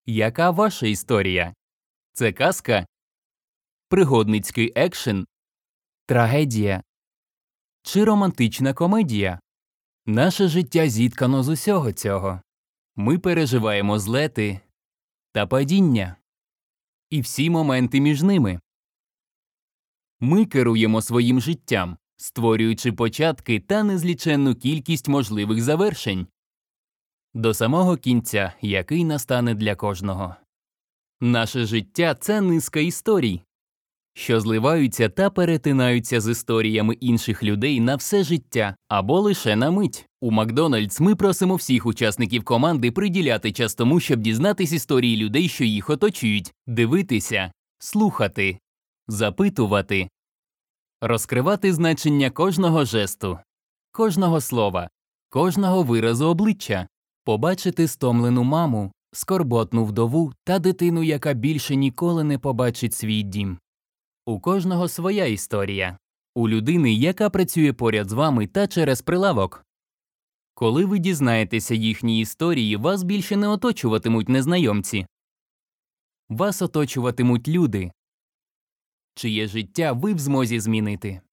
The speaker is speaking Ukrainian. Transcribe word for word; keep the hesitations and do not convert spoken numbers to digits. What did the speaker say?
Яка ваша історія? Це казка? Пригодницький екшен? Трагедія? Чи романтична комедія? Наше життя зіткано з усього цього. Ми переживаємо злети та падіння. І всі моменти між ними. Ми керуємо своїм життям, створюючи початки та незліченну кількість можливих завершень. До самого кінця, який настане для кожного. Наше життя – це низка історій, що зливаються та перетинаються з історіями інших людей на все життя або лише на мить. У Макдональдс ми просимо всіх учасників команди приділяти час тому, щоб дізнатись історії людей, що їх оточують, дивитися, слухати, запитувати, розкривати значення кожного жесту, кожного слова, кожного виразу обличчя, побачити стомлену маму, скорботну вдову та дитину, яка більше ніколи не побачить свій дім. У кожного своя історія. У людини, яка працює поряд з вами та через прилавок. Коли ви дізнаєтеся їхні історії, вас більше не оточуватимуть незнайомці. Вас оточуватимуть люди, чиє життя ви в змозі змінити.